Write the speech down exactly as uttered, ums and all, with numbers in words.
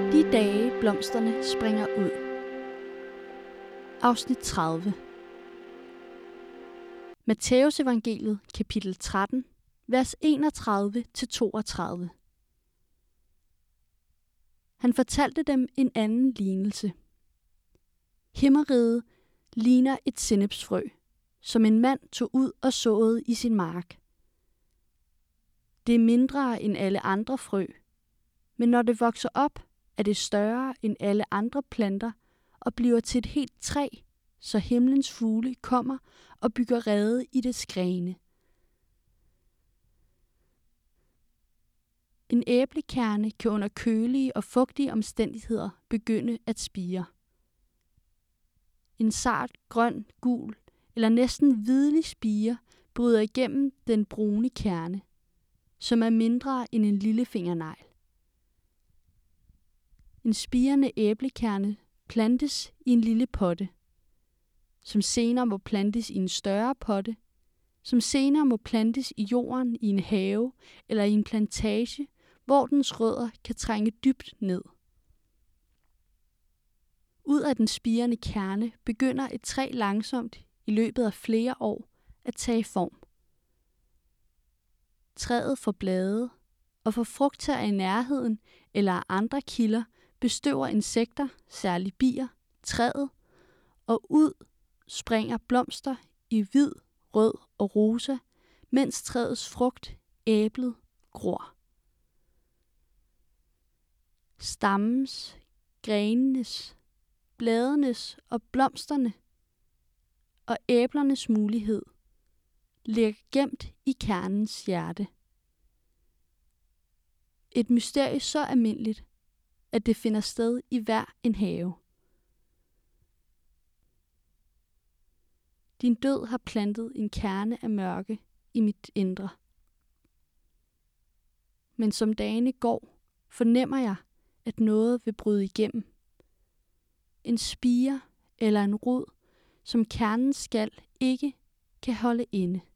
De dage blomsterne springer ud. Afsnit tredive. Matthæus evangeliet, kapitel tretten, vers enogtredive til toogtredive. Han fortalte dem en anden lignelse. Himmeriget ligner et sennepsfrø, som en mand tog ud og såede i sin mark. Det er mindre end alle andre frø, men når det vokser op, er det større end alle andre planter og bliver til et helt træ, så himlens fugle kommer og bygger rede i dets grene. En æblekerne kan under kølige og fugtige omstændigheder begynde at spire. En sart, grøn, gul eller næsten hvidlig spire bryder igennem den brune kerne, som er mindre end en lille fingernegl. En spirende æblekerne plantes i en lille potte, som senere må plantes i en større potte, som senere må plantes i jorden i en have eller i en plantage, hvor dens rødder kan trænge dybt ned. Ud af den spirende kerne begynder et træ langsomt i løbet af flere år at tage form. Træet får blade, og får frugttræer i nærheden eller af andre kilder bestøver insekter, særligt bier, træet, og ud springer blomster i hvid, rød og rosa, mens træets frugt, æblet, gror. Stammens, grenenes, bladenes og blomsterne og æblernes mulighed ligger gemt i kernens hjerte. Et mysterie så almindeligt, at det finder sted i hver en have. Din død har plantet en kerne af mørke i mit indre. Men som dagene går, fornemmer jeg, at noget vil bryde igennem. En spire eller en rod, som kernens skal ikke kan holde inde.